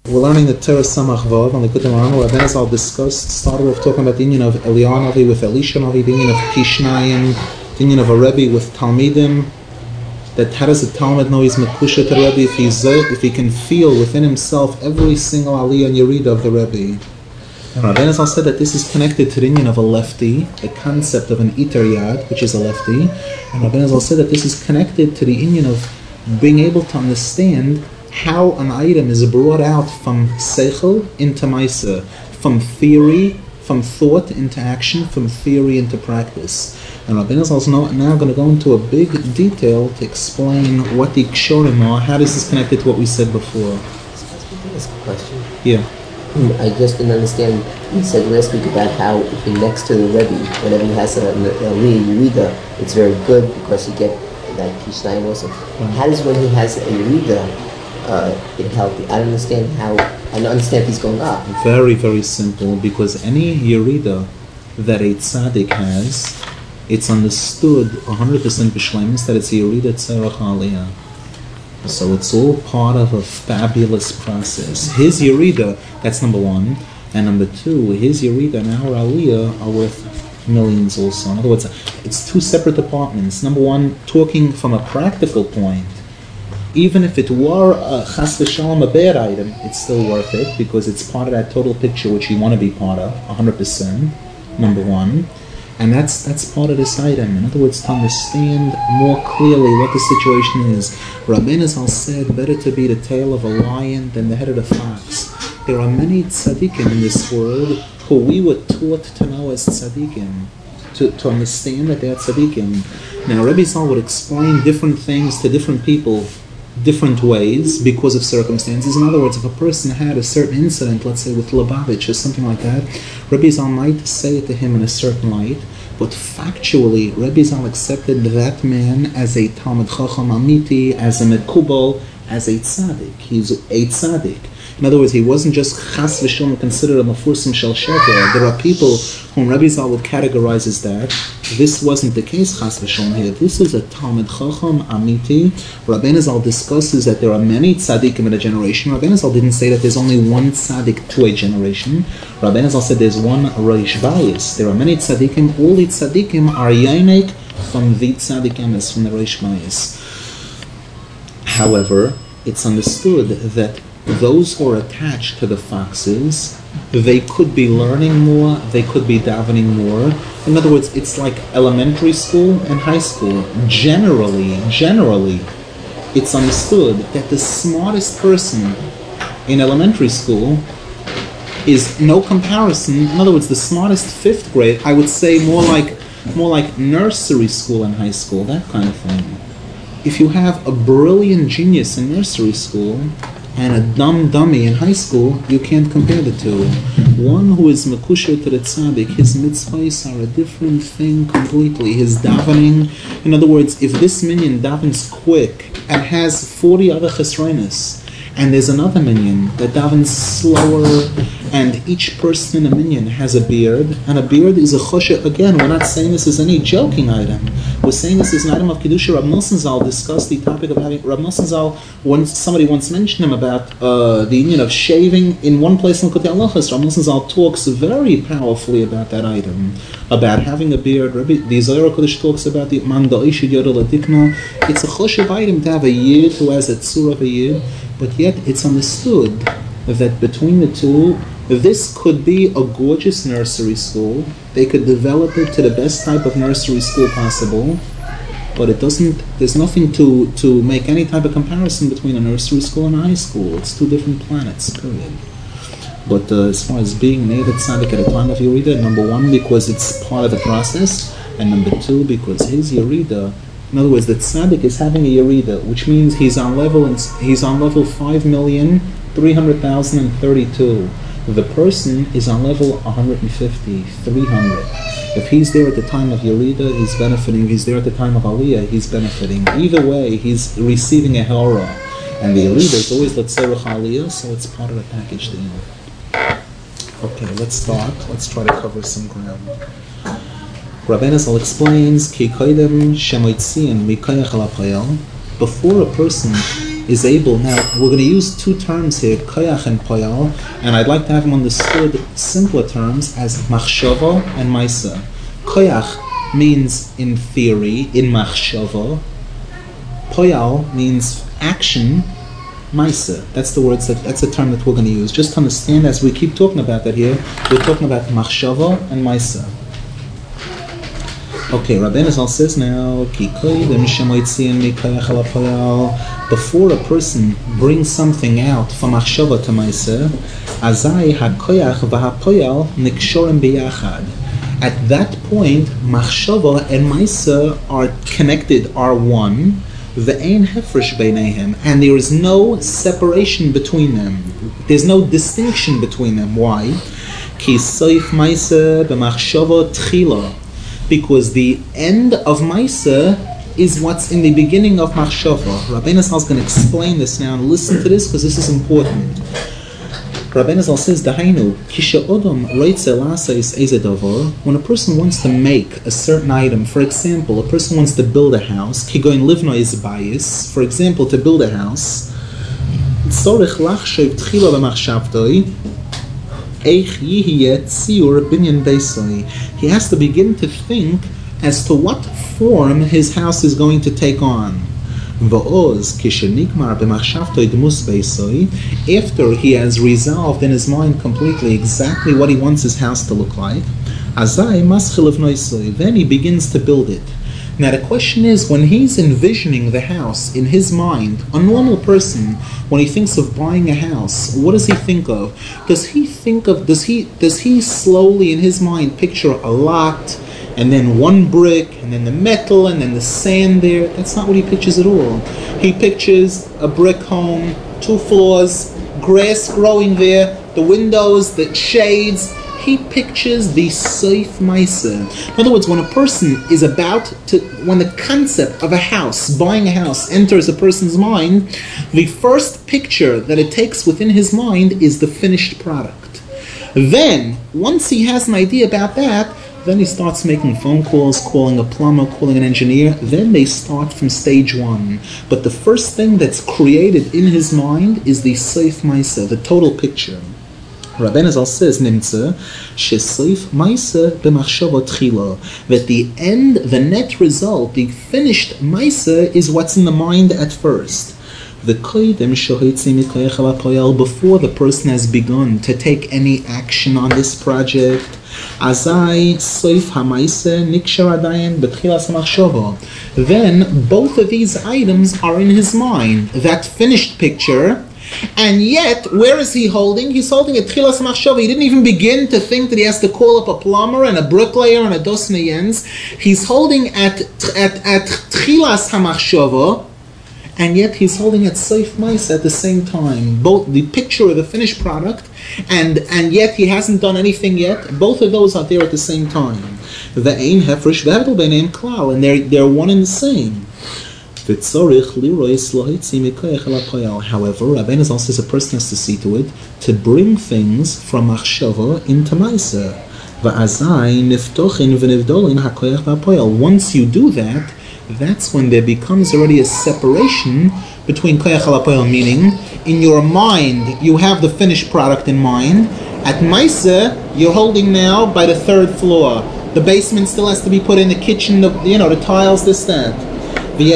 We're learning the Torah Samach Vav on the Likutei Moharan. Rabbeinu Zal started off talking about the union of Eliyahu Navi with Elisha Navi, the union of Kishnayim, the union of a Rebbe with Talmidim. That how does a Talmud know he's Mekusha to the Rebbe if he can feel within himself every single Aliyah and Yerida of the Rebbe. And Rabbeinu Zal said that this is connected to the union of a lefty, the concept of an Iter Yad, which is a lefty. And Rabbeinu Zal said that this is connected to the union of being able to understand how an item is brought out from seichel into maisa, from theory, from thought into action, from theory into practice. And Rabbeinu Zal is now going to go into a big detail to explain what the kshorim are. How does this connect to what we said before? That's a question. Yeah. I just didn't understand. You said last week about how if you're next to the Rebbe, whenever he has a Yerida, it's very good because you get that Kishnayim also. Right. How does when he has a Yerida, it help you? I don't understand how. I don't understand if he's going up. Very, very simple. Because any Yerida that a tzaddik has, it's understood 100% b'shleimus that it's a Yerida tzarach aliyah. So it's all part of a fabulous process. His Yerida, that's number one. And number two, his Yerida and our Aliyah are worth millions also. In other words, it's two separate departments. Number one, talking from a practical point, even if it were chas v'shalom a bad item, it's still worth it because it's part of that total picture which you want to be part of, 100%, number one. And that's part of this item. In other words, to understand more clearly what the situation is. Rabbeinu Zal said, better to be the tail of a lion than the head of the fox. There are many tzaddikim in this world who we were taught to know as tzaddikim, to understand that they're tzaddikim. Now, Rebbe Zal would explain different things to different people different ways because of circumstances. In other words, if a person had a certain incident, let's say with Lubavitch or something like that, Rebbe Zal might say it to him in a certain light, but factually, Rebbe Zal accepted that man as a Talmid Chacham Amiti, as a Mekubal, as a tzaddik. He's a tzaddik. In other words, he wasn't just chas v'shalom considered a mafursim shel sheker. There are people whom Rebbe Zal would categorize as that. This wasn't the case, chas v'shalom here. This is a Talmid Chacham Amiti. Rabbeinu Zal discusses that there are many tzaddikim in a generation. Rabbeinu Zal didn't say that there's only one tzaddik to a generation. Rabbeinu Zal said there's one Reish Bayis. There are many tzaddikim. All the tzaddikim are yainek from the tzaddik emes, from the Reish Bayis. However, it's understood that those who are attached to the foxes, they could be learning more, they could be davening more. In other words, it's like elementary school and high school. Generally, it's understood that the smartest person in elementary school is no comparison. In other words, the smartest fifth grade, I would say more like nursery school and high school, that kind of thing. If you have a brilliant genius in nursery school and a dumb dummy in high school, you can't compare the two. One who is mekusher to the tzaddik, his mitzvahs are a different thing completely. His davening, in other words, if this minion davens quick and has 40 other chesronis, and there's another minion that davens slower, and each person in a minion has a beard, and a beard is a choshe. Again, we're not saying this is any joking item. We're saying this is an item of Kedusha. Rav Nosson Zal discussed the topic of having... Rav Nosson Zal, somebody once mentioned him about the union of shaving in one place in Likutei Halachos. Rav Nosson Zal talks very powerfully about that item, about having a beard. The Zohar Kodesh talks about the man da'ishid yodel adikna. It's a choshev item to have a yid who has a tzur of a yid, but yet it's understood that between the two, this could be a gorgeous nursery school. They could develop it to the best type of nursery school possible, but it doesn't. There's nothing to make any type of comparison between a nursery school and a high school. It's two different planets, period. But as far as being an Eidat Tzaddik at a time of Yerida, number one, because it's part of the process, and number two, because his Yerida, in other words, the Tzaddik is having a Yerida, which means he's on level 5,300,032. The person is on level 150, 300. If he's there at the time of Yerida, he's benefiting. If he's there at the time of Aliyah, he's benefiting. Either way, he's receiving a Hora. And the Yerida is always Letzerach Aliyah, so it's part of the package deal. Okay, let's start. Let's try to cover some ground. Rabbeinu Zal explains, Ki koidem shemoitzian mikoyach alapayel. before a person is able, now we're going to use two terms here, koyach and poyal, and I'd like to have them understood simpler terms as machshava and maisa. Koyach means in theory, in machshava. Poyal means action, maisa. That's the words, that's the term that we're going to use. Just understand, as we keep talking about that here, we're talking about machshava and maisa. Okay, Rabbeinu Zal says now, before a person brings something out from machshava to maisa, azai hakoyach v'hapoyal nikshorim biyachad. At that point, machshava and maisa are connected, are one. Ve'ein hefresh beinehem, and there is no separation between them. There's no distinction between them. Why? Ki soif maisa b'machshava tchila. Because the end of Maisa is what's in the beginning of Machshava. Rabbeinu Zal is going to explain this now, and listen to this because this is important. Rabbeinu Zal says, Dahainu, kisha odom roitze la'asais eze davar. When a person wants to make a certain item, for example, a person wants to build a house, kigoin livno is bayis, for example, to build a house, tzorich lachshav tchila b'machshavtoi, he has to begin to think as to what form his house is going to take on. After he has resolved in his mind completely exactly what he wants his house to look like, then he begins to build it. Now the question is, when he's envisioning the house in his mind, a normal person, when he thinks of buying a house, what does he think of? Does he slowly in his mind picture a lot, and then one brick, and then the metal, and then the sand there? That's not what he pictures at all. He pictures a brick home, 2 floors, grass growing there, the windows, the shades. He pictures the Seif Maisa. In other words, when a person is when the concept of a house, buying a house, enters a person's mind, the first picture that it takes within his mind is the finished product. Then, once he has an idea about that, then he starts making phone calls, calling a plumber, calling an engineer. Then they start from stage 1. But the first thing that's created in his mind is the Seif Maisa, the total picture. Rabbeinu Zal says, Nimtza, shesoif maisa b'machshava tchila, that the end, the net result, the finished maisa is what's in the mind at first. The koydem shohitzi mikoyach alapoyal, before the person has begun to take any action on this project, azai soif hamaisa nikshar adayin b'tchilas machshava. Then both of these items are in his mind. That finished picture. And yet, where is he holding? He's holding at Tchilas Machshava. He didn't even begin to think that he has to call up a plumber and a bricklayer and a dos meyens. He's holding at Tchilas HaMachshava, and yet he's holding at Seif Maisa at the same time. Both the picture of the finished product, and yet he hasn't done anything yet. Both of those are there at the same time. Ve'ein hefresh v'hevdel b'neihem klal, and they're one and the same. However, Rabbeinu Zal says a person has to see to it to bring things from Machshava into Maisa. Once you do that, that's when there becomes already a separation between Koyach HaPoyal, meaning in your mind you have the finished product in mind. At Maisa, you're holding now by the 3rd floor. The basement still has to be put in, the kitchen, the tiles, this, that. And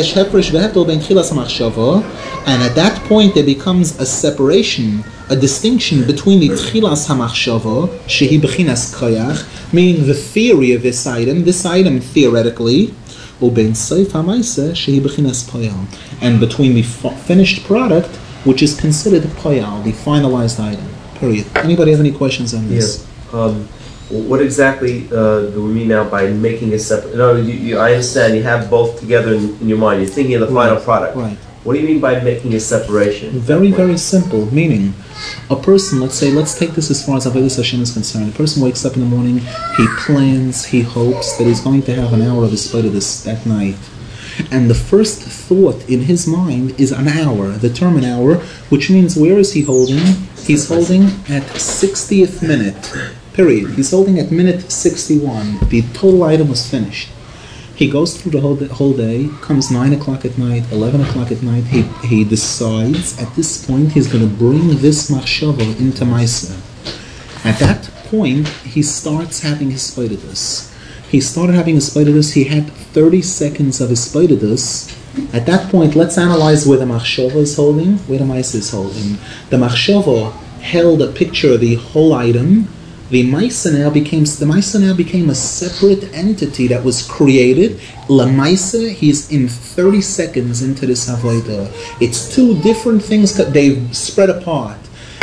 at that point there becomes a separation, a distinction between the Tchilas HaMachshava, Shehi Bechinas Koyach, meaning the theory of this item theoretically, Ubein Seif HaMaisa, Shehi Bechinas Poyal, and between the finished product, which is considered Poyal, the finalized item. Period. Anybody have any questions on this? Yes. What exactly do we mean now by making a separate? No, I understand you have both together in your mind. You're thinking of the final product. Right. What do you mean by making a separation? Very, very simple. Meaning, a person, let's take this as far as Avodas Hashem is concerned. A person wakes up in the morning, he plans, he hopes that he's going to have an hour of his this that night. And the first thought in his mind is an hour, the term an hour, which means where is he holding? He's holding at 60th minute. Period. He's holding at minute 61. The total item was finished. He goes through the whole day, comes 9 o'clock at night, 11 o'clock at night, he decides at this point he's going to bring this machshava into Maisa. At that point, he starts having his spoidedus. He started having his spoidedus, he had 30 seconds of his spoidedus. At that point, let's analyze where the machshava is holding, where the Maisa is holding. The machshava held a picture of the whole item. The Maisa now became a separate entity that was created. La Maisa, he's in 30 seconds into this Avodah. It's two different things that they've spread apart.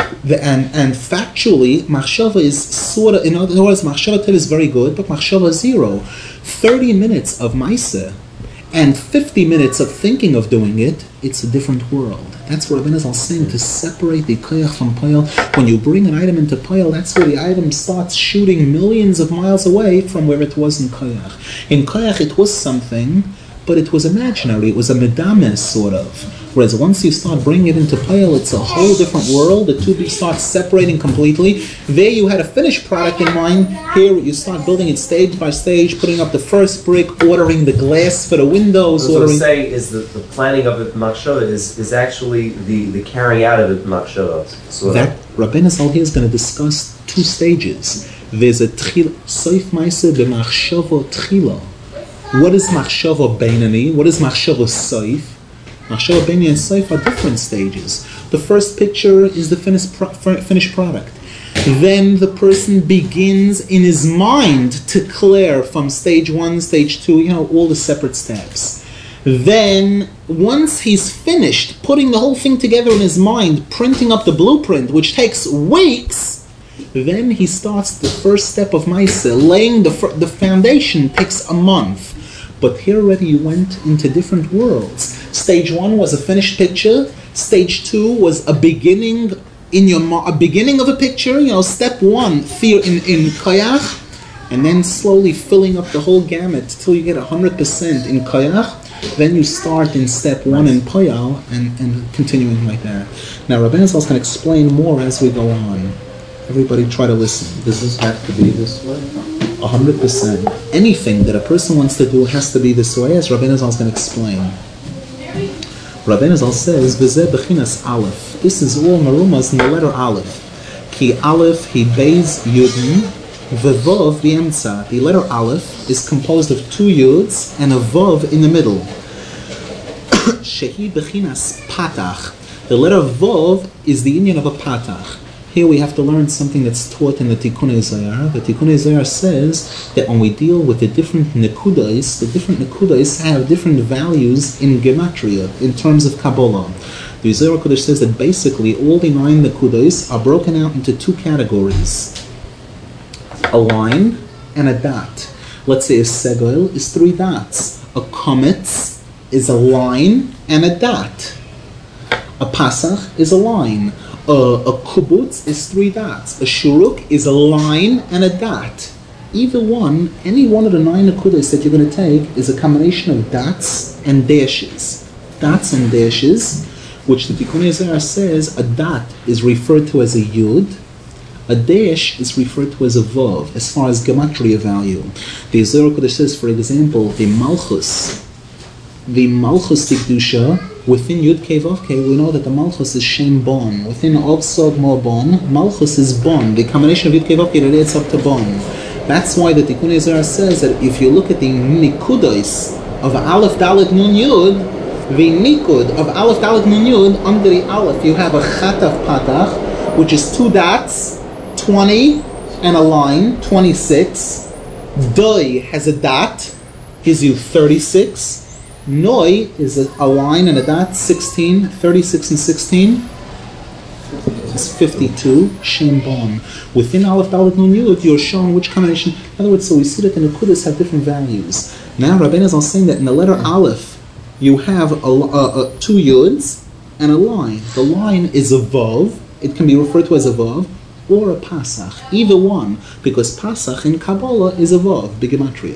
And factually, Machshava is sort of, in other words, Machshava Tev is very good, but Machshava is 0. 30 minutes of Maisa and 50 minutes of thinking of doing it, it's a different world. That's what Rabbeinu is saying, to separate the koyach from poyel. When you bring an item into poyel, that's where the item starts shooting millions of miles away from where it was in koyach. In koyach, it was something, but it was imaginary. It was a medames, sort of. Whereas once you start bringing it into poyel, it's a whole different world. The two start separating completely. There you had a finished product in mind. Here you start building it stage by stage, putting up the first brick, ordering the glass for the windows. What I'm saying is that the planning of it machshava is actually the carrying out of it machshava. So that Rabbeinu Zal here is going to discuss two stages. There's a soif ma'aseh b'machshava tchila. What is machshava beinani? What is machshava soif? Machshava beinani and soif are different stages. The first picture is the finished product. Then the person begins in his mind to clear from stage 1, stage 2, all the separate steps. Then, once he's finished putting the whole thing together in his mind, printing up the blueprint, which takes weeks, then he starts the first step of Maisa. Laying the foundation takes a month. But here already you went into different worlds. Stage 1 was a finished picture. Stage 2 was a beginning a beginning of a picture. Step 1 in koyach, and then slowly filling up the whole gamut till you get 100% in koyach. Then you start in step 1 in poyal and continuing like that. Now Rabbeinu Zal is going to explain more as we go on. Everybody try to listen. Does this have to be this way? 100%. Anything that a person wants to do has to be this way, as Rabbeinu Zal is going to explain. Rabbeinu Zal says, "V'zeh bechinas aleph." This is all marumas in the letter aleph. Ki aleph, he beis yudin, v'vov v'emtza. The letter aleph is composed of 2 yuds and a vov in the middle. Shehi bechinas patach. The letter vov is the inyan of a patach. Here we have to learn something that's taught in the Tikkunei Zohar. The Tikkunei Zohar says that when we deal with the different nekudais have different values in gematria, in terms of Kabbalah. The Zohar Kodesh says that basically all the 9 nekudais are broken out into 2 categories. A line and a dot. Let's say a segol is 3 dots. A kometz is a line and a dot. A pasach is a line. A kubutz is 3 dots. A shuruk is a line and a dot. Either one, any one of the 9 nekudas that you're going to take is a combination of dots and dashes. Dots and dashes, which the Tikkunei Zohar says a dot is referred to as a yud, a dash is referred to as a vav, as far as gematria value. The Zohar Kodesh says, for example, the malchus tikdusha, within Yud Kei Vav Kei, we know that the Malchus is Shem Bon. Within Obsog Mo Bon, Malchus is Bon. The combination of Yud Kei Vav Kei that adds up to Bon. That's why the Tikkunei Zohar says that if you look at the Nikudos of Aleph Dalet Nun Yud, the Nikud of Aleph Dalet Nun Yud, under the Aleph you have a Chatav Patach, which is 2 dots, 20, and a line, 26. Doi has a dot, gives you 36. Noi is a line and a dot, 16, 36 and 16 is 52, Shem Bon. Within Aleph Dalet Nun Yud, you're shown which combination. In other words, so we see that the Nekudas have different values. Now Rabbeinu Zal is saying that in the letter Aleph, you have 2 Yuds and a line. The line is a Vav, it can be referred to as a Vav, or a Pasach, either one, because Pasach in Kabbalah is a Vav, Bigematria.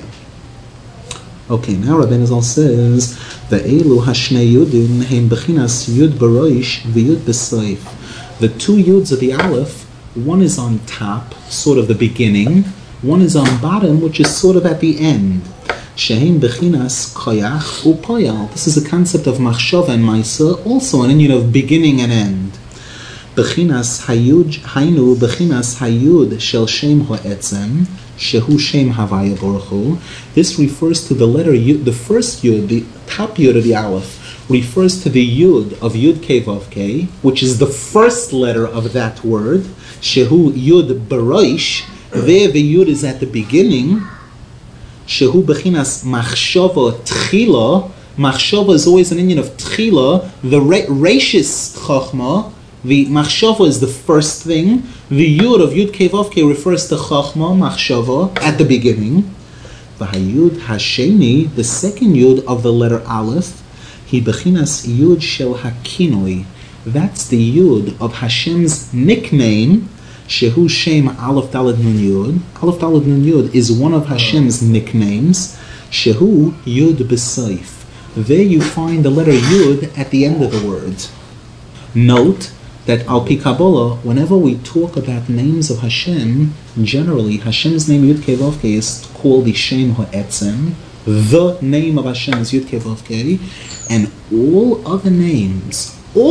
Okay, now Rabbeinu Zal says, "Ve'elu hashnei yudin heim bechinas yud baroish v'yud b'soif." The 2 yuds of the aleph, one is on top, sort of the beginning, one is on bottom, which is sort of at the end. Shehem bechinas koyach upoyal. This is a concept of machshava and maisa, also an union of beginning and end. Bechinas hayud, hainu bechinas hayud shel shem ha'etzem, shehu shem havaya baruch hu. This refers to the letter yud, the first yud, the top yud of the aleph, refers to the yud of yud kei vav kei, which is the first letter of that word. Shehu yud baroish. There the yud is at the beginning. Shehu bechinas machshava tchila. Machshava is always an union of tchila. The reishis chachma. The machshava is the first thing. The yud of yud kei vav kei refers to chachma, machshava, at the beginning. V'hayud hasheni, the second yud of the letter aleph, he bechinas yud shel hakinoi. That's the yud of Hashem's nickname. Shehu Shem Aleph Daled Nun Yud. Aleph Daled Nun Yud is one of Hashem's nicknames. Shehu Yud B'Seif. There you find the letter Yud at the end of the word. Note that Al Pi Kabbalah, whenever we talk about names of Hashem, generally Hashem's name Yud Kei Vav Kei is called the Shem Ha'etzem. The name of Hashem is Yud Kei Vav Kei, and all other names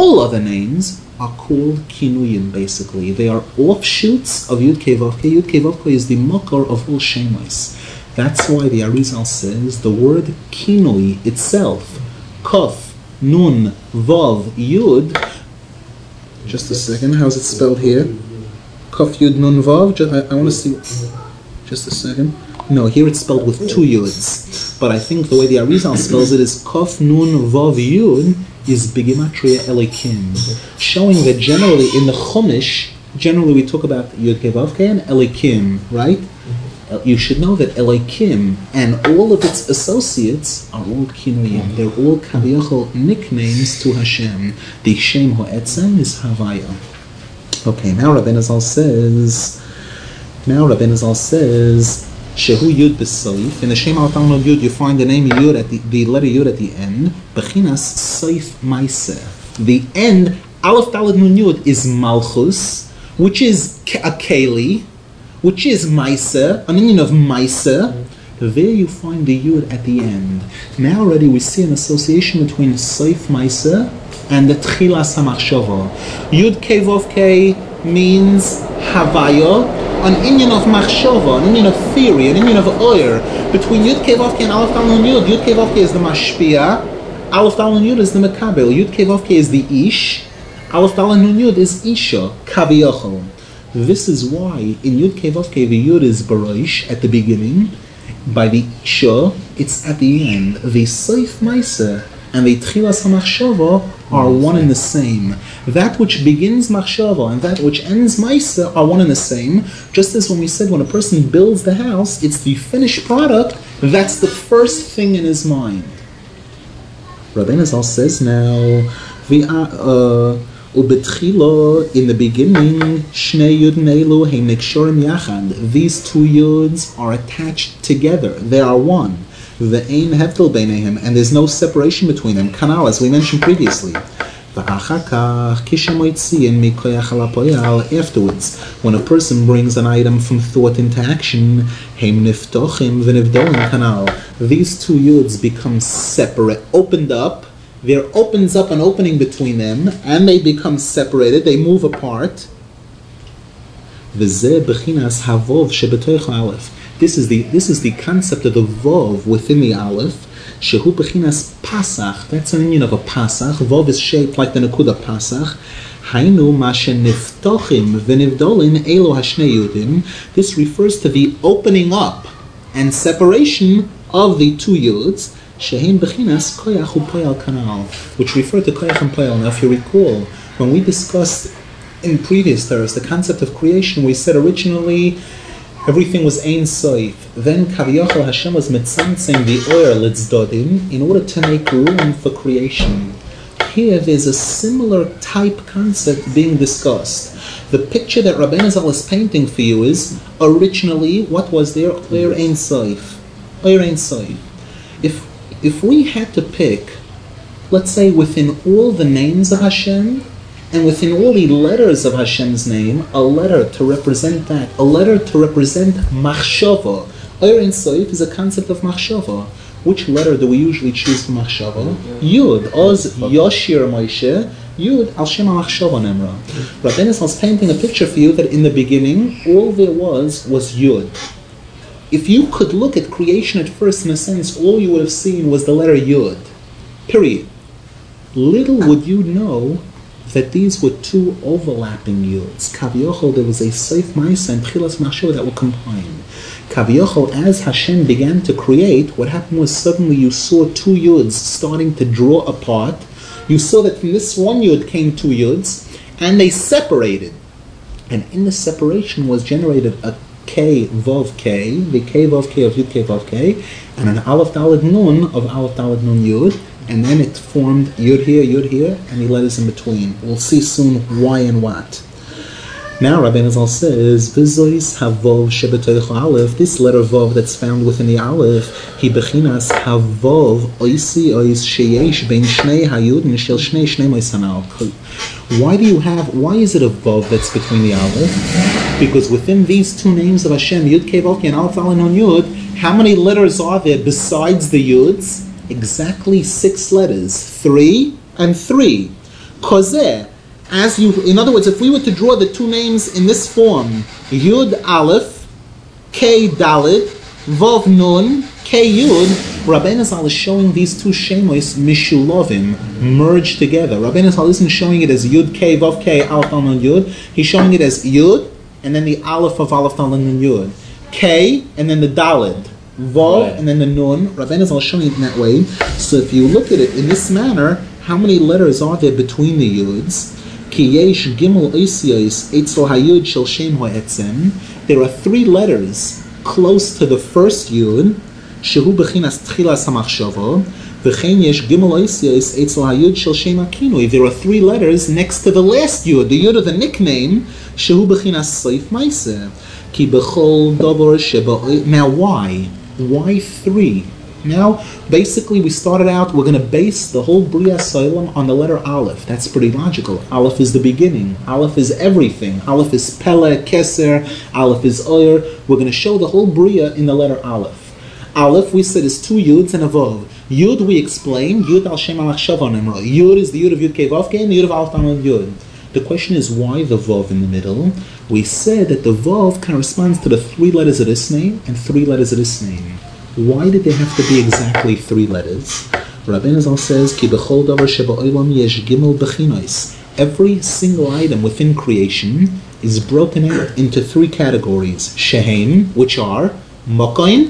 are called kinuyim, basically. They are offshoots of Yud Kei Vav Kei. Yud Kei Vav Kei is the makar of all shemos. That's why the Arizal says the word kinui itself, Kof, Nun, Vav, Yud. Just a second, how's it spelled here? Kof, Yud, Nun, Vav. I want to see. Just a second. No, here it's spelled with two Yuds. But I think the way the Arizal spells it is Kof, Nun, Vav, Yud is Begimatria Elikim, showing that generally in the Chumash, we talk about Yud Kei Vav Kei and Elikim, right? You should know that Elikim and all of its associates are all kinuyim. They're all kaviyachol nicknames to Hashem. The Shem Ha'etzem is Havaya. Okay, now Rabbeinu Zal says, Shehu Yud B'Seif. In the Shem Al Talmud Yud, you find the name Yud at the letter Yud at the end. Bechinas Seif Maiseh. The end, Aleph Daled Nun Yud, is Malchus, which is a Keli, which is Maiseh, an union of Maiseh. There you find the Yud at the end. Now already we see an association between Seif Maiseh and the Tchilas HaMachshava. Yud Kei Vav Kei means Havaya, an union of machshava, an union of theory, an union of oyer. Between Yud Kei Vav Kei and Aleph Daled Nun Yud, Yud Kei Vav Kei is the mashpia, Aleph Daled Nun Yud is the mekabel, Yud Kei Vav Kei is the ish, Aleph Daled Nun Yud is isha, kaviyachol. This is why in Yud Kei Vav Kei the Yud is baroish at the beginning, by the isha it's at the end. The Seif Maiseh and the Tchilas HaMachshava are one and the same. That which begins machshava and that which ends maisa are one and the same. Just as when we said when a person builds the house, it's the finished product, that's the first thing in his mind. Rabbeinu Zal says now, Ubetchila, in the beginning, Shnei Yudin Elu Heim Nikshorim Yachad. These two Yuds are attached together. They are one. Ve'ein Hevdel Beinehem, and there's no separation between them. Kanal, as we mentioned previously. Afterwards, when a person brings an item from thought into action, these two Yuds become separate, opened up. There opens up an opening between them, and they become separated. They move apart. This is the concept of the Vov within the Aleph. Shehu bechinas Pasach. That's an union of a Pasach. Vov is shaped like the Nakuda Pasach. Hainu mashe niftochim v'nivdolin elo hashnei yudim. This refers to the opening up and separation of the two Yuds. Shehin bechinas koyach u'poyal kanal, which refer to koyach and poyal. Now, if you recall, when we discussed in previous Torahs the concept of creation, we said originally everything was Ein Soif. Then Kaviyachal Hashem was mitzantzing the oyer litzdodim in order to make room for creation. Here there's a similar type concept being discussed. The picture that Rabbeinu Zal is painting for you is originally what was there? Oyer Ein Soif. Oyer Ein Soif. If we had to pick, let's say within all the names of Hashem, and within all the letters of Hashem's name, a letter to represent that, a letter to represent machshava, Or in Soif is a concept of machshava. Which letter do we usually choose for machshava? Yud. Oz Yoshir Moshe. Yud al Shem machshava nemra. Rabbeinu is painting a picture for you that in the beginning, all there was Yud. If you could look at creation at first, in a sense, all you would have seen was the letter Yud. Period. Little would you know that these were two overlapping Yuds. Kaviochel, there was a Seif Maisa and Tchilas Machshava that were combined. Kaviochel, as Hashem began to create, what happened was suddenly you saw two Yuds starting to draw apart. You saw that from this one Yud came two Yuds, and they separated. And in the separation was generated a K Vav K, the K Vav K of Yud K Vav K, and an Aleph Daled Nun of Aleph Daled Nun Yud, and then it formed Yud here, and the letters in between. We'll see soon why and what. Now Rabbeinu Zal says, V'zois havov shebetoich Aleph, this letter Vav that's found within the Aleph, he bechinas havov oisi ois sheyesh ben shnei hayud nishel shnei mois hanal. Why is it a Vav that's between the Aleph? Because within these two names of Hashem, Yud Kei Vav Kei and Aleph Daled Nun Yud, how many letters are there besides the Yuds? Exactly 6 letters, 3 and 3. Kozeh, in other words, if we were to draw the two names in this form, Yud Aleph, K Daled, Vav Nun, K Yud, Rabbeinu Zal is showing these two shemos mishulovim, merged together. Rabbeinu Zal isn't showing it as Yud K Vav K Aleph Daled Nun Yud. He's showing it as Yud and then the Aleph of Aleph Daled Nun Yud, K and then the Daled, Vav and then the Nun. Rabbeinu Zal is showing it in that way. So if you look at it in this manner, how many letters are there between the Yuds? Ki yesh gimel oisiyos etzel hayud shel shem ha'etzem. There are 3 letters close to the first Yud, shehu bechinas tchilas hamachshava. V'chein yesh gimel oisiyos etzel hayud shel shem hakinui. There are 3 letters next to the last Yud, the Yud of the nickname, shehu bechinas seif maiseh. Ki bechol davar sheba. Now why? Why 3? Now, basically, we started out, we're going to base the whole Bria Soilam on the letter Aleph. That's pretty logical. Aleph is the beginning. Aleph is everything. Aleph is Pele, Keser, Aleph is Oyer. We're going to show the whole Bria in the letter Aleph. Aleph, we said, is 2 Yuds and a Vav. Yud, we explained, Yud al Shem al-Machshava Nemra. Yud is the Yud of Yud Kei Vav Kei and the Yud of Aleph Daled Yud. The question is, why the Vav in the middle? We said that the Vav corresponds to the 3 letters of this name and 3 letters of this name. Why did they have to be exactly 3 letters? Rabbeinu Zal says, Ki bechol davar sheba'olam yesh gimel bechinois. Every single item within creation is broken out into 3 categories. Shehem, which are Mokoin,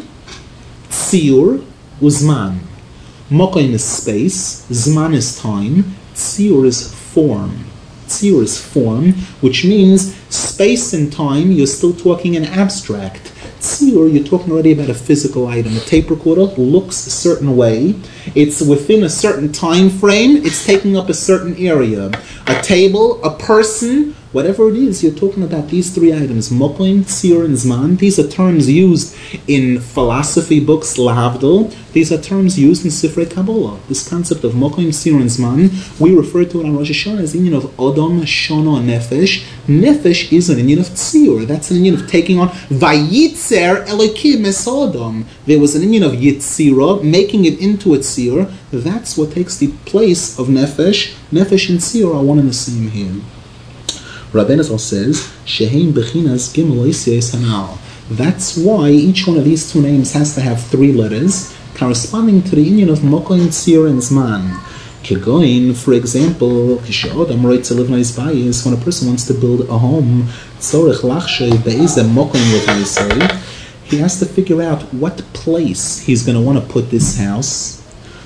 Tziur, Uzman. Mokoin is space, Zman is time, Tziur is form. Tziur is form, which means space and time, you're still talking in abstract. Tziur, you're talking already about a physical item. A tape recorder looks a certain way. It's within a certain time frame. It's taking up a certain area. A table, a person, whatever it is, you're talking about these 3 items. Mokoin, Tziur, and Zman. These are terms used in philosophy books, lahavdil. These are terms used in Sifrei Kabbalah. This concept of Mokoin, Tziur, and Zman, we refer to it on Rosh Hashanah as the union of Odom, Shono, and Nefesh. Nefesh is an union of Tziur. That's an union of taking on Vayitzer Elokim Esodom. There was an union of Yitzira, making it into a Tziur. That's what takes the place of Nefesh. Nefesh and Tziur are one and the same here. Rabbeinu Zal says, Shehein bechinas gimel oisiyos hanal. That's why each one of these 2 names has to have 3 letters, corresponding to the union of Mokoin, Tziur, and Zman. Kegoin, for example, when a person wants to build a home, he has to figure out what place he's going to want to put this house,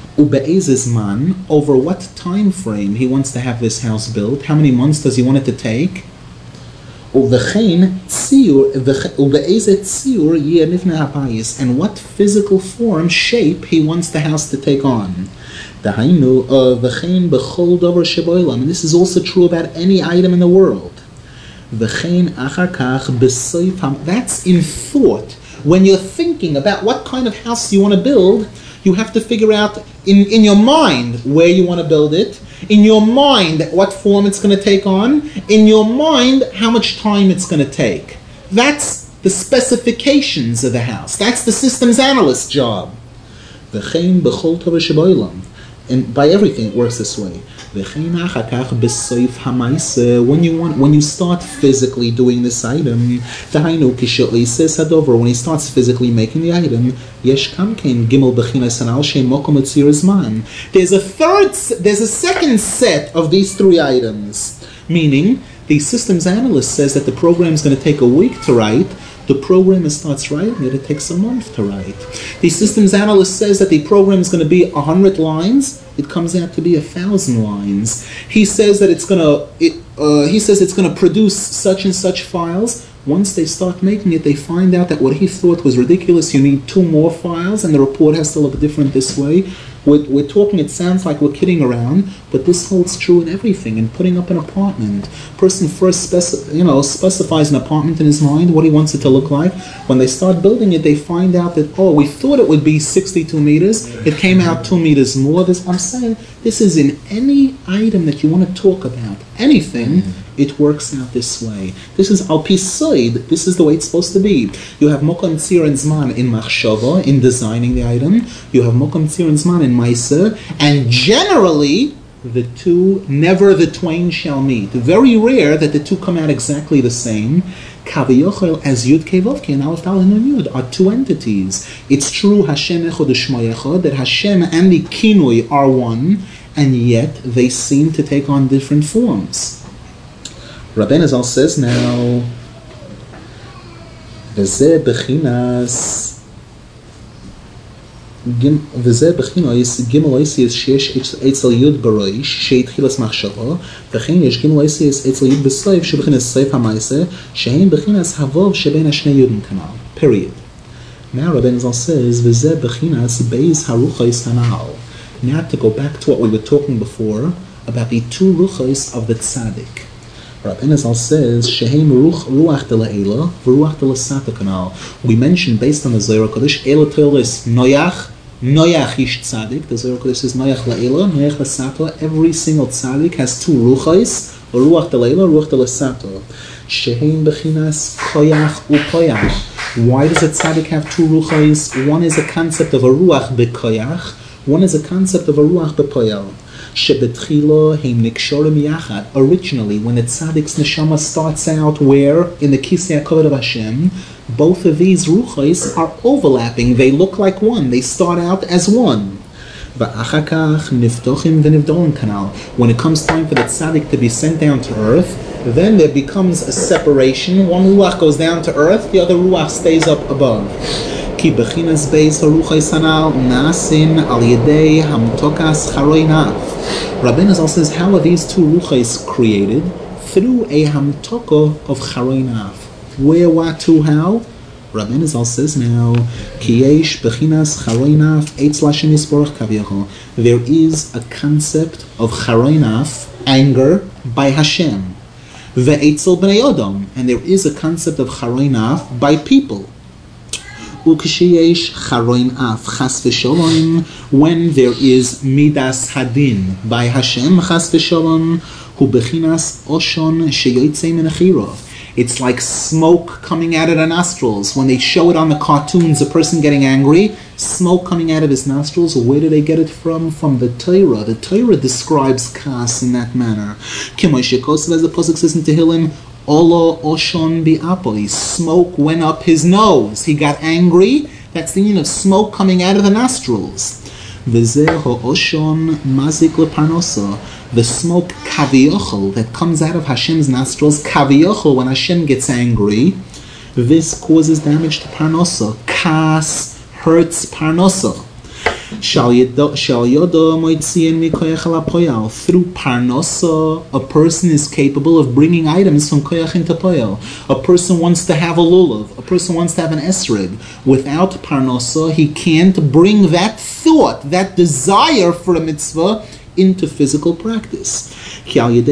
over what time frame he wants to have this house built, how many months does he want it to take, and what physical form, shape he wants the house to take on. And this is also true about any item in the world. That's in thought. When you're thinking about what kind of house you want to build, you have to figure out in your mind where you want to build it, in your mind what form it's going to take on, in your mind how much time it's going to take. That's the specifications of the house. That's the systems analyst's job. V'chein b'chol tova sheba'olam. And by everything, it works this way. When you start physically doing this item, when he starts physically making the item, there's a second set of these three items. Meaning, the systems analyst says that the program is going to take a week to write. The programmer starts writing it, it takes a month to write. The systems analyst says that the program is going to be 100 lines, it comes out to be 1,000 lines. He says that it's going to produce such and such files. Once they start making it, they find out that what he thought was ridiculous, you need 2 more files, and the report has to look different this way. We're talking, it sounds like we're kidding around, but this holds true in everything. In putting up an apartment, person first specifies an apartment in his mind, what he wants it to look like. When they start building it, they find out that, we thought it would be 62 meters, it came out 2 meters more. I'm saying, this is in any item that you want to talk about, anything, it works out this way. This is al pi soid. This is the way it's supposed to be. You have mokom tzir and zman in machshava, in designing the item. You have mokom tzir and zman in ma'aseh, and generally the never the twain shall meet. Very rare that the two come out exactly the same. Kaviyochel as Yud Kevovki and Aleph Dalet Nun Yud are 2 entities. It's true Hashem Echad U'Shmo Echad, that Hashem and the Kinui are one, and yet they seem to take on different forms. Rabbeinu Zal says now, V'zeh b'chinas Gimel Oisius sheyesh etzel Yud Baroish sheitchilas machshava v'chein yesh Gimel Oisius etzel Yud B'soif sheb'chinas Soif HaMaaseh shehein b'chinas Havov sheben Hashnei Yudin Kanal. Period. Now Rabbeinu Zal says V'zeh b'chinas Beis HaRuchos Hanal. Now to go back to what we were talking before about the 2 ruchos of the tzaddik. Rabbeinu Zal says, Shehem ruach de la'ela, v'ruach de l'sata kanal. We mentioned, based on the Zohar HaKadosh, Ela Toilis Noyach ish tzaddik. The Zohar HaKadosh says, Noyach la'ela, Noyach l'sata. Every single tzaddik has 2 ruchos, ruach de la'ela, ruach de l'sata. Shehem bechinas koyach u'koyach. Why does a tzaddik have 2 ruchos? One is a concept of a ruach bekoyach, one is a concept of a ruach bepoyal. Originally, when the tzaddik's neshama starts out where? In the Kisei HaKavod of Hashem, both of these ruchos are overlapping. They look like one. They start out as one. When it comes time for the tzaddik to be sent down to earth, then there becomes a separation. One ruach goes down to earth, the other ruach stays up above. Ki bechinas beis haruchos hanal nasin al yedei hamtokas charoinaf. Rabbeinu Zal says, how are these 2 ruchos created? Through a hamtoko of charoinaf. Where, what, to, how? Rabbeinu Zal says now, Ki yesh bechinas charoinaf eitz lashem yisborach kaviyachol. There is a concept of charoinaf, anger, by Hashem. Ve'etzel b'nei Odom. And there is a concept of charoinaf by people. When there is midas hadin by Hashem, chas v'sholom, hu bechinas oshon sheyotzei min achiro. It's like smoke coming out of the nostrils. When they show it on the cartoons, a person getting angry, smoke coming out of his nostrils. Where do they get it from? From the Torah. The Torah describes kas in that manner. K'moshe Kosev, as the pasuk says in Tehillim, Olo oshon bi'apoli. Smoke went up his nose. He got angry. That's the meaning of smoke coming out of the nostrils. V'zeh oshon mazik leparnosa. The smoke kaviyochel that comes out of Hashem's nostrils. Kaviyochel, when Hashem gets angry, this causes damage to parnosa. Kas hurts parnosa. Through parnosa, a person is capable of bringing items from koyach into poyel. A person wants to have a lulav. A person wants to have an esrog. Without parnosa, he can't bring that thought, that desire for a mitzvah, into physical practice. Through a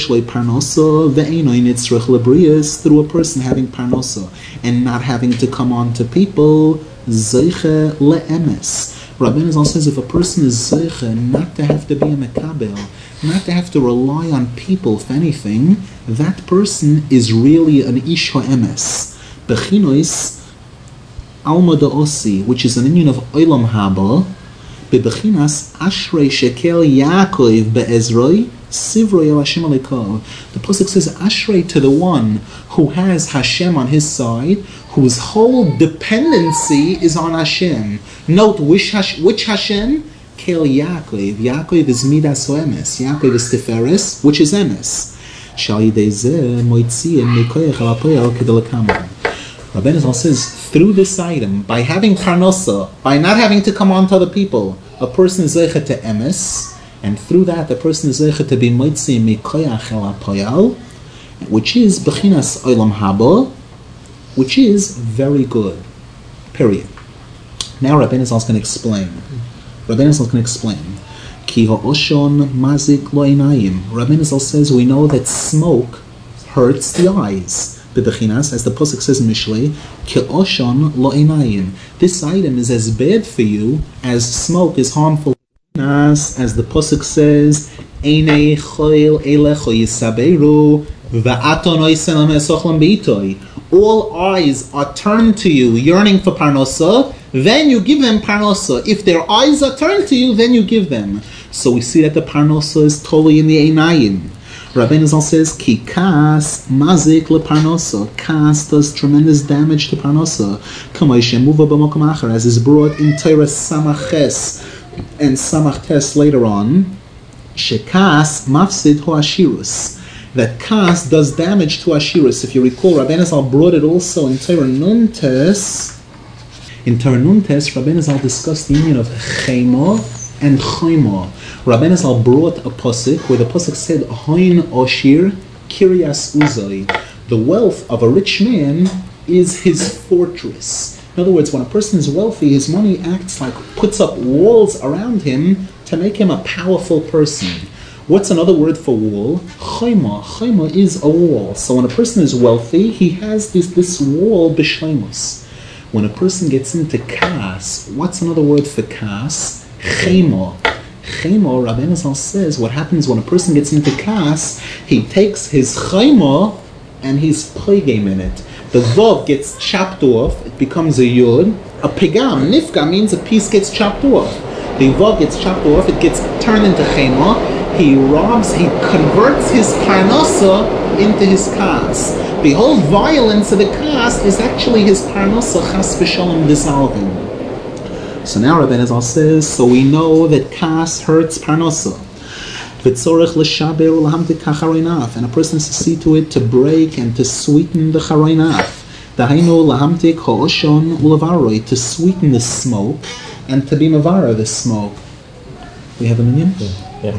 person having parnosa and not having to come on to people, zeiche le'emes. Rabbeinu Zal says if a person is zeiche not to have to be a mekabel, not to have to rely on people for anything, that person is really an ish ha'emes. Bechinois Alma Osi, which is an union of Olam Haba, Bebechinas Ashrei Shekel Yaakov Be'ezroi Sivroi El Hashem Alekov. The pasuk says Ashrei to the one who has Hashem on his side, whose whole dependency is on Hashem. Note which Hashem? Kel Yaakov. Yaakov is Midas Emes. Yaakov is Tiferes, which is Emes. Shal Yidei Zeh Moitziyim Mikoyach Al Poyel Kedelakaman. Rabbeinu Zal says, through this item, by having parnosa, by not having to come on to other people, a person is zeichet to emes, and through that, a person is zeichet to be moitzi mikoyach el hapoyal, which is bechinas olam haba, which is very good. Period. Now Rabbeinu Zal is going to explain. Rabbeinu Zal is going to explain. Ki ha'oshon mazik lo einayim. Rabbeinu Zal says, we know that smoke hurts the eyes. Bebechinas, as the pasuk says in Mishlei, Ke'oshon lo einayim. This item is as bad for you as smoke is harmful. As the pasuk says, Einei choil elecho yisaberu va'aton oisen amesochlam beitoi. All eyes are turned to you, yearning for parnosa. Then you give them parnosa. If their eyes are turned to you, then you give them. So we see that the parnosa is totally in the einayim. Rabbeinu Zal says, Ki kas mazik leparnosa. Kas does tremendous damage to parnosa. Kamoishe muva b'mokom acher, as is brought in Torah Samaches and Samachtes later on. Shekas mafsid ho ashirus. That kas does damage to ashirus. If you recall, Rabbeinu Zal brought it also in Torah Nuntes. In Torah Nuntes, Rabbeinu Zal discussed the union of chemo and choimo. Rabbeinu Zal brought a pasuk where the pasuk said, Hoin Oshir Kiryas Uzoi. The wealth of a rich man is his fortress. In other words, when a person is wealthy, his money acts like, puts up walls around him to make him a powerful person. What's another word for wall? Chayma. Chayma is a wall. So when a person is wealthy, he has this wall, b'shleimus. When a person gets into kas, what's another word for kas? Chayma. Chayma, Rabbeinu Zal says, what happens when a person gets into kas, he takes his chayma and he's plaguing in it. The vav gets chopped off, it becomes a yud. A pigam, nifka, means a piece gets chopped off. The vav gets chopped off, it gets turned into chayma. He converts his parnasa into his kas. The whole violence of the kas is actually his parnasa chas v'shalom dissolving. So now Rabbeinu Zal says, so we know that kas hurts parnasa. And a person has to see to it to break and to sweeten the charoinaf. To sweeten the smoke and to be mavara the smoke. We have a minion? Yeah.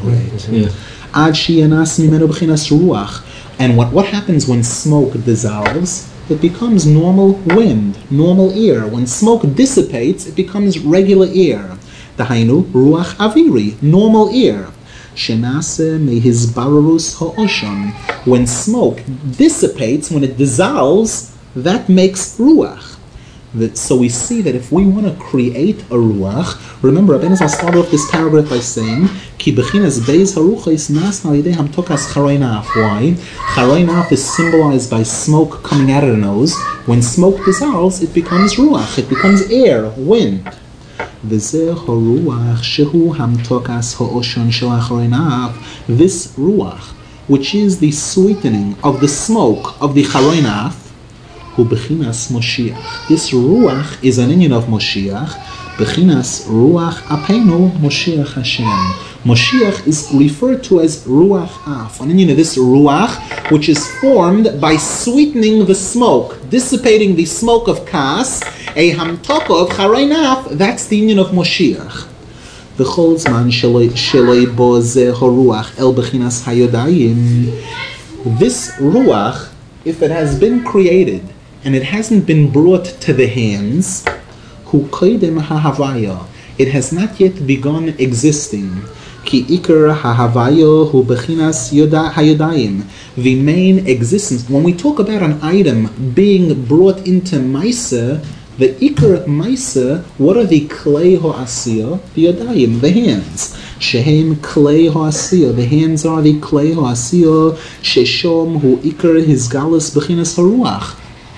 And what happens when smoke dissolves? It becomes normal wind, normal air. When smoke dissipates, it becomes regular air. Dahainu ruach aviri, normal air. Shenase mehizbararus ha'oshon. When smoke dissipates, when it dissolves, that makes ruach. So we see that if we want to create a ruach, remember, Rabbeinu Zal started off this paragraph by saying, Ki bechinas beis haruchos nasna al yidei hamtokas charoinaf. Why? Charoinaf is symbolized by smoke coming out of the nose. When smoke dissolves, it becomes ruach, it becomes air, wind. V'zeh haruach shehu hamtokas ha'oshon shel hacharoinaf. This ruach, which is the sweetening of the smoke of the charoinaf, hu bechinas Moshiach. This ruach is an union of Moshiach. Bechinas ruach apenu Moshiach Hashem. Moshiach is referred to as ruach af. An union of this ruach, which is formed by sweetening the smoke, dissipating the smoke of kas, a hamtoko of charoinaf. That's the union of Moshiach. V'chol zman sheloi bo ze haruach el bechinas hayodayim. This ruach, if it has been created and it hasn't been brought to the hands, hu koidem hahavaya, it has not yet begun existing. Ki ikar hahavaya hu bechinas hayodayim. The main existence, when we talk about an item being brought into Maisa, the ikar Maisa, what are the klei ho'asiyah? The yodayim, the hands. Shehem klei ho'asiyah, the hands are the klei ho'asiyah. Sheshom hu ikar his galus bechinas haruach.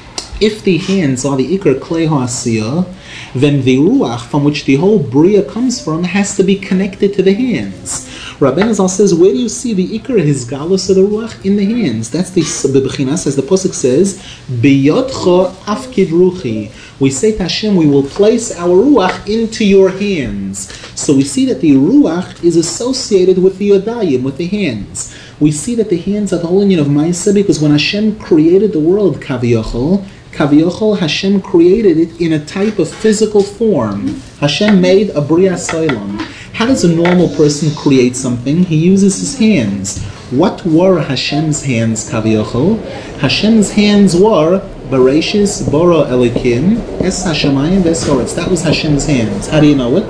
if the hands are the Iker Klei HaAsiyah, then the Ruach from which the whole Bria comes from has to be connected to the hands. Rabbeinu Zal says, where do you see the Iker, his galus of the Ruach? In the hands. That's the Bebechinas, as the Pasuk says, Biyodcha afkid ruchi. We say to Hashem, we will place our Ruach into your hands. So we see that the Ruach is associated with the Yodayim, with the hands. We see that the hands are the whole union of Maisa, because when Hashem created the world, Kaviyachol, Hashem created it in a type of physical form. Hashem made a Bria Soilam. How does a normal person create something? He uses his hands. What were Hashem's hands, Kaviyachol? Hashem's hands were Bereshis Bara Elikim Es Hashemayim Vesoretz. That was Hashem's hands. How do you know it?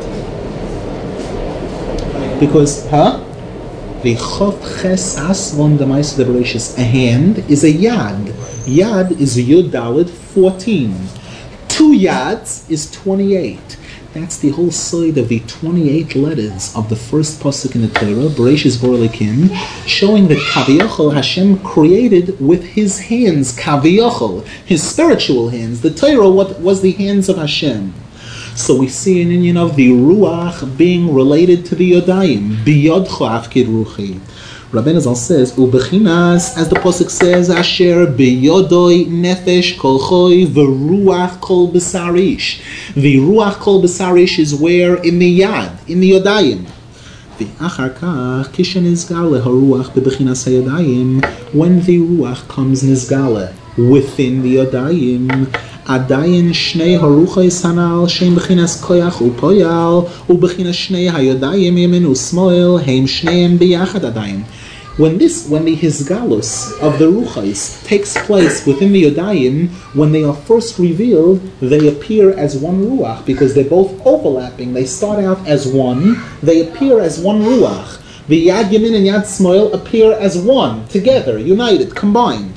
Because, the Chof Ches Asvon Damaisa de Bereshis. A hand is a Yad. Yad is Yud Daled 14. 2 Yads is 28. That's the whole side of the 28 letters of the first pasuk in the Torah, Bereshis Bara Elikim, showing that Kaviyachol Hashem created with his hands, Kaviyachol, his spiritual hands. The Torah was the hands of Hashem. So we see an union of the Ruach being related to the Yodayim, Biyodcho Afkid Ruchi. Rabbeinu Zal says, Ubechinas, as the pasuk says, Asher biyodoi nefesh kol choy v'ruach kol besarish. The ruach kol besarish is where? In the yad, in the yodayim. V'achar kach kishen nizgale haruach bebechinas hayodayim. When the ruach comes nizgale within the yodayim, Adayin shnei haruchos hanal shem bechinas koyach upoyal ubechinas shnei hayodayim yemen usmoel heim shneim biyachad adayin. When the Hizgalus of the Ruchais takes place within the Yodayim, when they are first revealed, they appear as one Ruach, because they're both overlapping. They start out as one, they appear as one Ruach. The Yad Yamin and Yad Smoil appear as one, together, united, combined.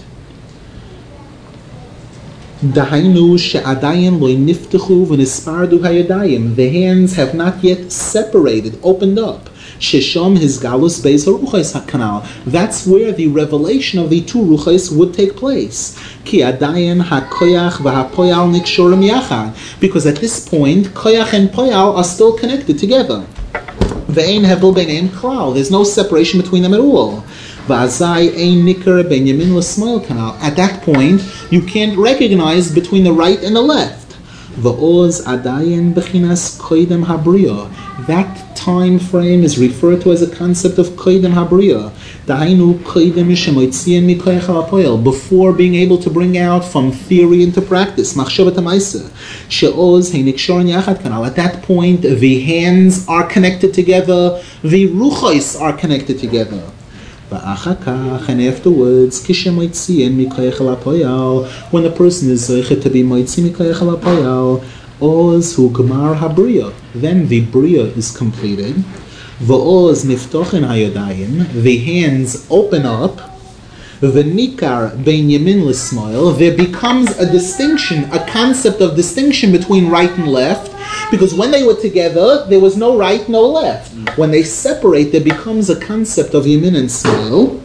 Dahainu she'adayin lo niftechu v'nispardu hayadayim. The hands have not yet separated, opened up. Shesham his galus beis haruchais hakanal. That's where the revelation of the two ruchais would take place. Ki adayin hakoyach v'hapoyal nikshorim yachad. Because at this point, koyach and poyal are still connected together. Ve'ein hebel b'neim klal. There's no separation between them at all. V'azai ein nikar ben yamin l'smoil kanal. At that point, you can't recognize between the right and the left. V'oz adayin b'chinas koydem habriya. That time frame is referred to as a concept of koydem habriya. Dahainu koydem shemoitzian mikoyach ha'apoyel. Before being able to bring out from theory into practice. Machshavat ha'maisa. She'oz heinikshorn yachad kanal. At that point, the hands are connected together. The ruchos are connected together. And afterwards, when the person is zeichet to be moitzi mikoyach ha'apoyel, oz hu gemar habriya, then the bria is completed. V'oz niftochen hayodayim, the hands open up. V'nikar ben yamin l'smoil, there becomes a distinction, a concept of distinction between right and left, because when they were together, there was no right, no left. When they separate, there becomes a concept of yamin and smoil.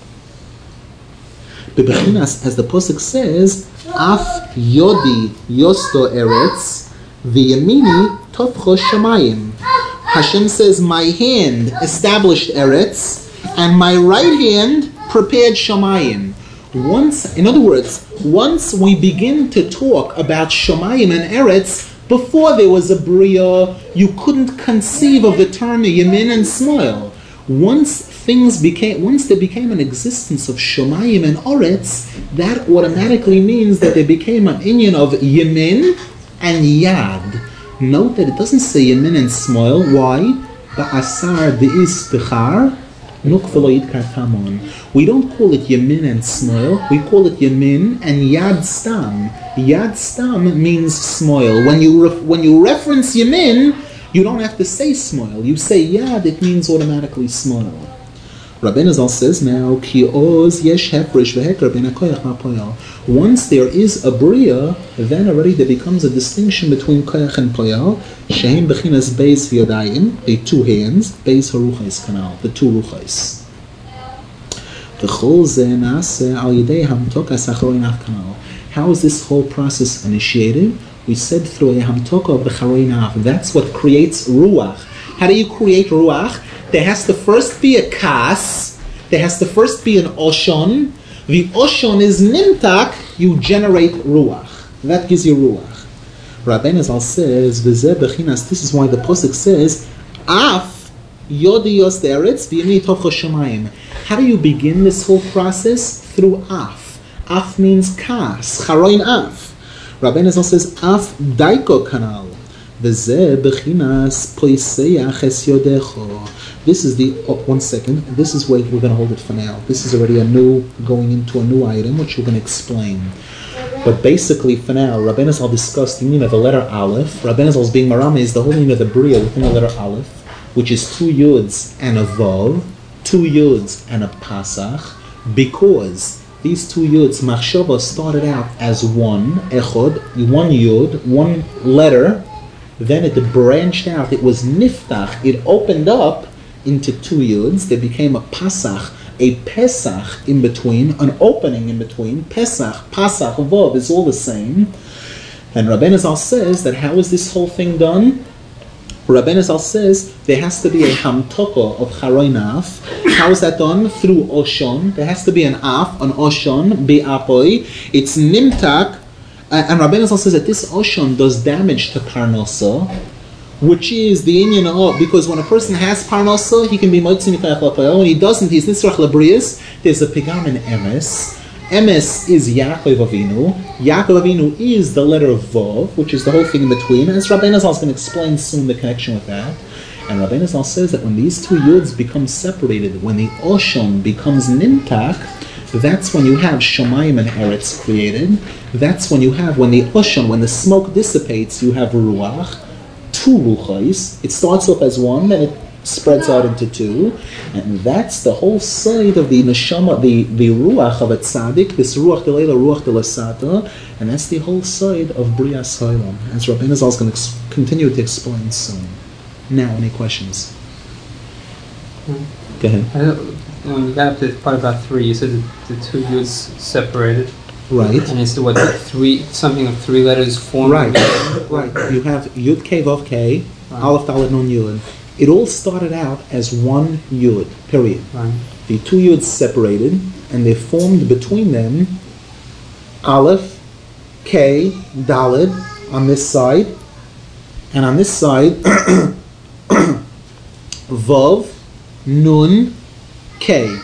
Bebechinas, as the pasuk says, af yodi yosto eretz, v'yamini tofcho shamayim. Hashem says, my hand established eretz, and my right hand prepared shamayim. In other words, once we begin to talk about shamayim and eretz, before there was a bria, you couldn't conceive of the term yamin and smoil. Once there became an existence of shamayim and oretz, that automatically means that there became an inyan of yamin and yad. Note that it doesn't say yamin and smoil. Why? Ba'asar de'is b'char. We don't call it yamin and smoil, we call it yamin and yad stam. Yad stam means smoil. When you reference yamin, you don't have to say smoil. You say yad, it means automatically smoil. Rabbeinu Zal says now, Ki oz yesh hefresh v'hekar ben hakoyach ha'poyal. Once there is a bria, then already there becomes a distinction between koyach and poyal. Shehem bechinas beis v'yodayim, the two hands, beis haruchais kanal, the two ruchais. V'chol ze nase al yidei hamtokas acharoin kanal. How is this whole process initiated? We said through a hamtoko of the charoinav. That's what creates ruach. How do you create ruach? There has to first be a kas. There has to first be an oshon. The oshon is nimtak. You generate ruach. That gives you ruach. Rabbeinu Zal says, "V'zeh bechinas." This is why the pasuk says, "Af yodiyos deretz v'yini tovcha shemayim." How do you begin this whole process? Through af. Af means kas. Charoin af. Rabbeinu Zal says, "Af daiko kanal." V'zeh bechinas poiseach es yodecho. This is the, one second, this is where we're going to hold it for now. This is already going into a new item, which we're going to explain. But basically, for now, Rabbeinu Zal discussed the meaning of the letter Aleph. Rabbeinu Zal is being marame is the whole meaning of the Bria within the letter Aleph, which is 2 Yuds and a Vav, 2 Yuds and a Pasach, because these 2 Yuds, Machshava, started out as one, Echod, 1 Yud, 1 letter, then it branched out, it was Niftach, it opened up into 2 Yuds, there became a Pasach, a Pesach in between, an opening in between. Pesach, Pasach, Vav is all the same. And Rabbeinu Zal says that how is this whole thing done? Rabbeinu Zal says there has to be a hamtoko of charoinaf. How is that done? Through oshon. There has to be an af, an oshon, bi'apoi. It's nimtak. And Rabbeinu Zal says that this oshon does damage to parnasa, which is the inyan of, because when a person has parnasa, he can be motzim mitayach lapayel. When he doesn't, he's nisrach labrius. There's a pigam in emes. Emes is Yaakov Avinu. Yaakov Avinu is the letter of Vav, which is the whole thing in between. As Rabbeinu Zal is going to explain soon the connection with that. And Rabbeinu Zal says that when these 2 Yuds become separated, when the Oshon becomes Nimtak, that's when you have Shomayim and Eretz created. That's when you have, when the Oshon, when the smoke dissipates, you have Ruach. 2 ruchais. It starts off as 1, then it spreads out into 2, and that's the whole side of the neshama, the ruach of a tzaddik, this ruach delayla, ruach delasata, and that's the whole side of Brias Ha'olam, as Rabbeinu Zal is going to continue to explain soon. Now, any questions? Go ahead. When you got up to part about 3, you said that the 2 Yuds separated. Right. And it's what, 3, something of 3 letters formed. Right. Right. You have Yud K Vav K, Aleph Dalet Nun Yud. It all started out as 1 Yud, period. Right. The 2 Yuds separated, and they formed between them Aleph, K, Dalet on this side, and on this side Vav, Nun, K.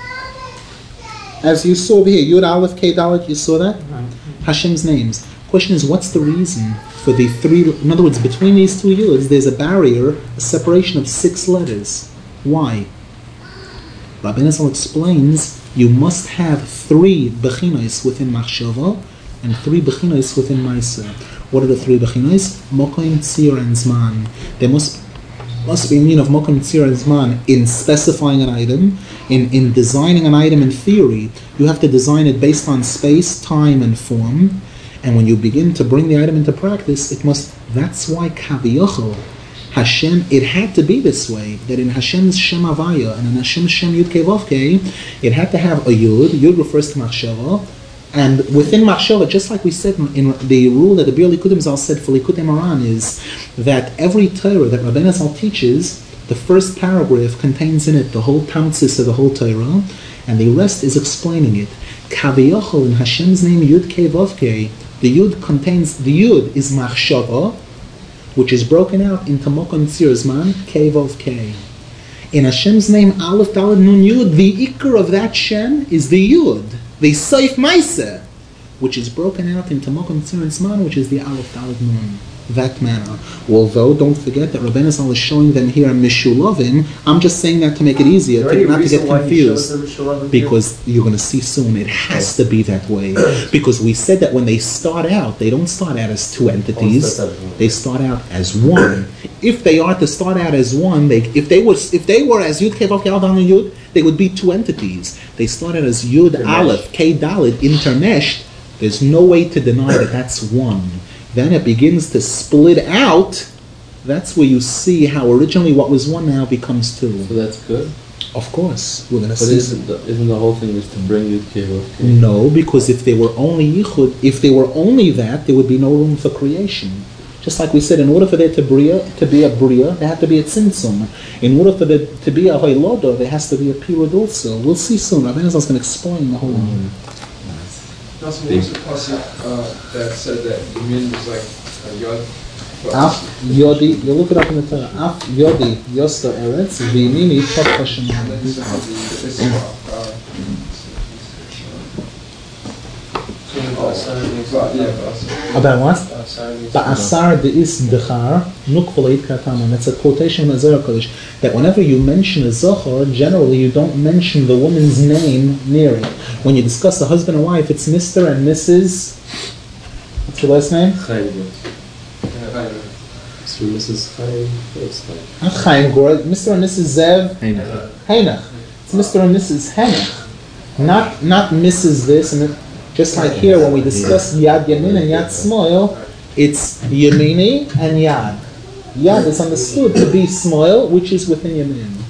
As you saw over here, Yud, Aleph, K, Dalet, you saw that? Right. Hashem's names. Question is, what's the reason for the 3, in other words, between these 2 Yuds, there's a barrier, a separation of 6 letters. Why? Rabbeinu Zal explains, you must have 3 bechinos within Machshava, and 3 bechinos within Maisa. What are the 3 bechinos? Mokim, Tzir, and Zman. There must be a meaning of Mokim, Tzir, and Zman in specifying an item, in designing an item in theory. You have to design it based on space, time, and form. And when you begin to bring the item into practice, that's why Kaviyachol, Hashem, it had to be this way, that in Hashem's Shem Havaya and in Hashem's Shem Yud Kei Vav Kei, it had to have a Yud. Yud refers to Machshava. And within Machshava, just like we said in the rule that the Bir Likudim Zal said for Likutei Moran, is that every Torah that Rabbeinu Zal teaches, the first paragraph contains in it the whole tamtzis of the whole Torah, and the rest is explaining it. Kaviyachol, in Hashem's name, Yud Kei Vav Kei, the Yud is Machshava, which is broken out into Mokom Tzir Zman, Kei Vav Kei. In Hashem's name, Aleph Dalet Nun Yud, the Iker of that Shem is the Yud, the Seif Maiseh, which is broken out into Mokom Tzir Zman, which is the Aleph Dalet Nun. That manner. Although, don't forget that Rabbeinu Zal is showing them here Mishulavim. I'm just saying that to make it easier, not to get confused. Because you're going to see soon, it has to be that way. Because we said that when they start out, they don't start out as 2 entities. They start out as 1. If they are to start out as 1, if they were as Yud Kei Vav Kei Aleph Yud, they would be 2 entities. They started as Yud Aleph Kei Dalet intermeshed. There's no way to deny that that's 1. Then it begins to split out. That's where you see how originally what was 1 now becomes 2. So that's good? Of course, we're gonna But see. isn't the whole thing is to bring Yud Kei Vav Kei? No, because if they were only yichud, if they were only that, there would be no room for creation. Just like we said, in order for there to be a bria, there had to be a tzimtzum. In order for there to be a hayloda, there has to be a pirud also. We'll see soon. Rabbi Elazar is going to explain the whole thing. Now, so what's the pasuk that said that the min was like a yod? Af yodi, you look it up in the Torah. Af yodi yosta eretz v'inini top hashem. About what? Ba'asar de'is dechar nukvoleit kataman. That's a quotation from the Zohar Kodesh. That whenever you mention a zohar, generally you don't mention the woman's name near it. When you discuss the husband and wife, it's Mr. and Mrs. What's your last name? So Mrs. Chaim, it's like Not Chaim Gor. Mr. and Mrs. Zev Heinach. It's Mr. and Mrs. Heinach. Not Mrs. this and that. Just like here, when we discuss Yad Yamin and Yad Smoil, it's Yamini and Yad. Yad is understood to be Smoil, which is within Yamin.